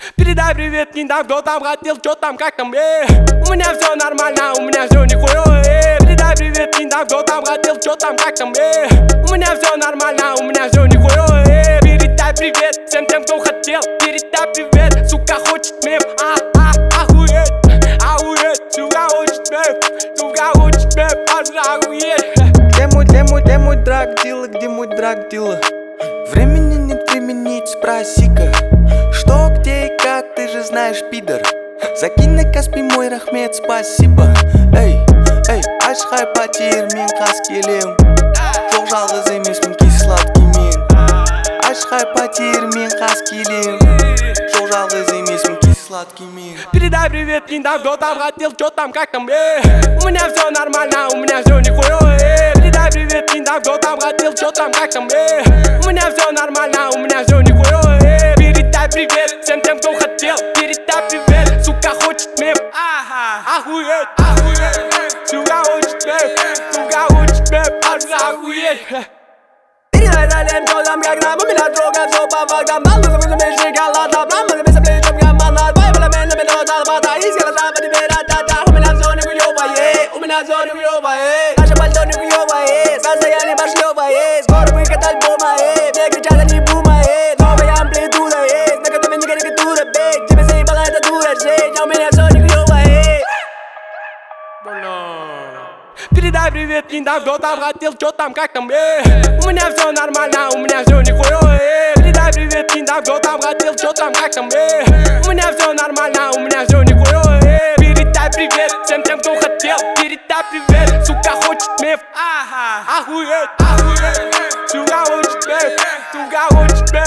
Передай привет не там, кто там хотел, что там, как там, У меня все нормально, у меня все нихуя, Передай привет не там, кто там хотел, что там, как там, У меня все нормально, у меня все нихуя, Передай привет всем тем, кто хотел, передай привет, сука хочет мем, охуеть, охуеть, сука хочет мем, охуеть. Где мой драг-дилер, где мой драг-дилер? Времени нет, времени, спроси-ка, что, где и как, ты же знаешь, пидор. Закинь на Каспий мой рахмет, спасибо. Эй, ашхай потер мен қас келем, жоқ жалғыз емеспін кей сладкий мен. Ашхай потер мен қас келем, жоқ жалғыз емеспін кей сладкий мен. Передай привет не там, кто там хотел, что там, как там, У меня все нормально, у меня все нихуя, Передай привет не там, кто там хотел, что там, как там, У меня все нормально, у меня все нихуя, Передай привет всем тем, кто хотел, передай привет, сука хочет мем, охуеть, сука хочет мем, охуеть. Передай далее, кто там, как нам, у меня друга, все по фактам, нам нужно выжимать шоколад, нам нужно без плечом, я манат, поебала мен, на меня зарплата, из гаража, по тебе ра-та-та, у меня все нихуёвое, у меня все нихуёвое, наше пальто нихуёвое, состояние пошлёвое, скоро выход альбома, мне кричат, они бумает, новая амплитуда есть, на которой не карикатура, бей, тебе заебала эта дура, жить, а у меня все нихуёвое. Передай привет не там, кто там хотел, что там, как там, У меня все нормально, у меня все нихуя, Передай привет не там, кто там хотел, что там, как там, У меня все нормально, у меня все нихуя, Передай привет всем тем, кто хотел, передай привет, сука хочет мем, охуеть, сука хочет мем,